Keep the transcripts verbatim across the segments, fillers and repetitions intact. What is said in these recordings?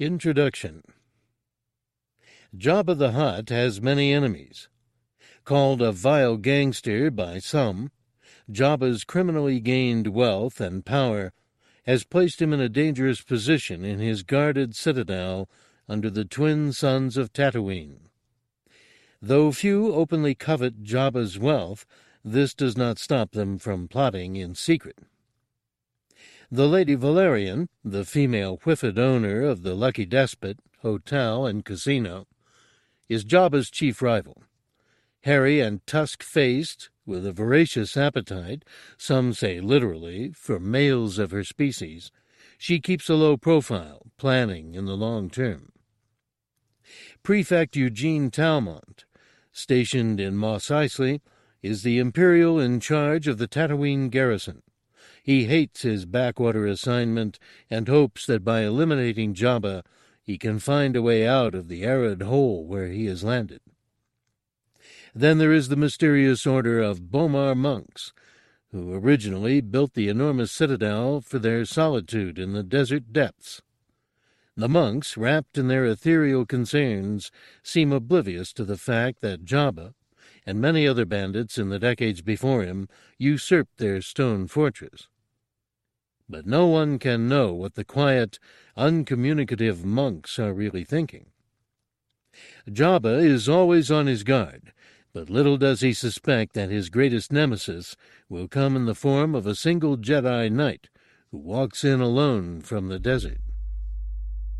Introduction. Jabba the Hutt has many enemies. Called a vile gangster by some, Jabba's criminally gained wealth and power has placed him in a dangerous position in his guarded citadel under the twin suns of Tatooine. Though few openly covet Jabba's wealth, this does not stop them from plotting in secret. The Lady Valerian, the female whiffet owner of the Lucky Despot Hotel and Casino, is Jabba's chief rival. Hairy and tusk-faced, with a voracious appetite, some say literally, for males of her species, she keeps a low profile, planning in the long term. Prefect Eugene Talmont, stationed in Mos Eisley, is the Imperial in charge of the Tatooine garrison. He hates his backwater assignment and hopes that by eliminating Jabba, he can find a way out of the arid hole where he has landed. Then there is the mysterious order of Bomar monks, who originally built the enormous citadel for their solitude in the desert depths. The monks, wrapped in their ethereal concerns, seem oblivious to the fact that Jabba, and many other bandits in the decades before him, usurped their stone fortress. But no one can know what the quiet, uncommunicative monks are really thinking. Jabba is always on his guard, but little does he suspect that his greatest nemesis will come in the form of a single Jedi Knight who walks in alone from the desert.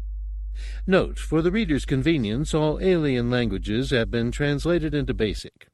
Note, for the reader's convenience, all alien languages have been translated into Basic.